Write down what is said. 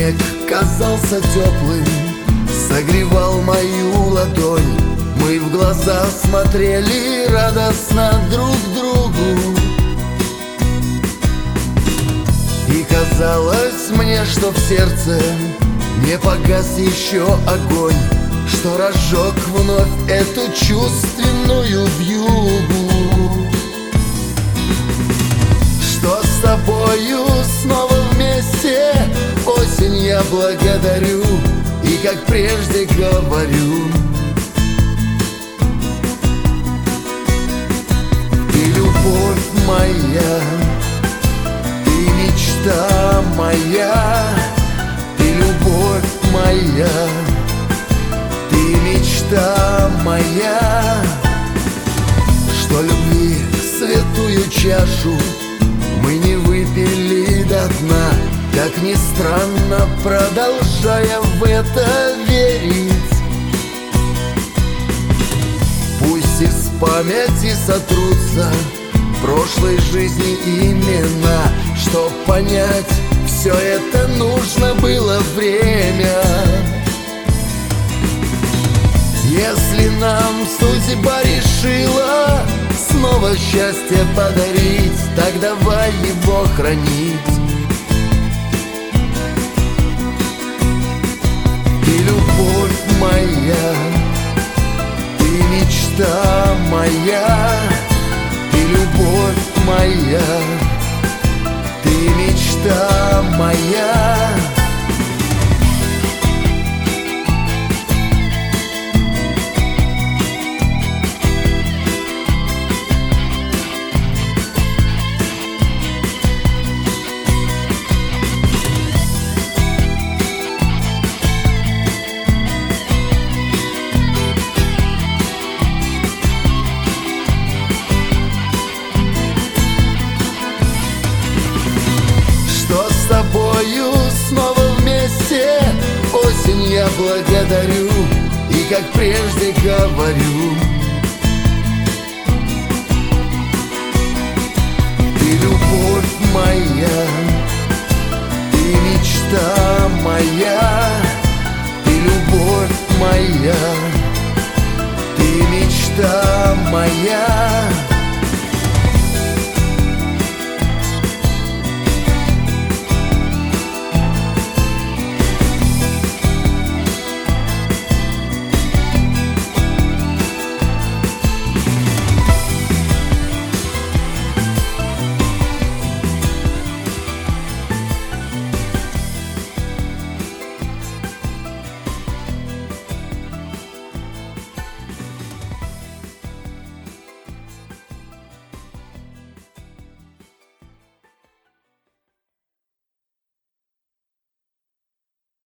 Снег казался теплым, согревал мою ладонь. Мы в глаза смотрели радостно друг другу, и казалось мне, что в сердце не погас еще огонь, что разжег вновь эту чувственную вьюгу. Что с тобою снова вместе осень я благодарю, и как прежде говорю: ты любовь моя, ты мечта моя, ты любовь моя, ты мечта моя. Что любви святую чашу мы не выпили до дна, как ни странно, продолжая в это верить. Пусть из памяти сотрутся прошлой жизни имена, чтоб понять, все это нужно было время. Если нам судьба решила снова счастье подарить, так давай его хранить. Ты любовь моя, ты мечта моя, ты любовь моя, ты мечта моя. С тобою снова вместе осень я благодарю, и как прежде говорю: ты любовь моя, ты мечта моя, ты любовь моя, ты мечта моя.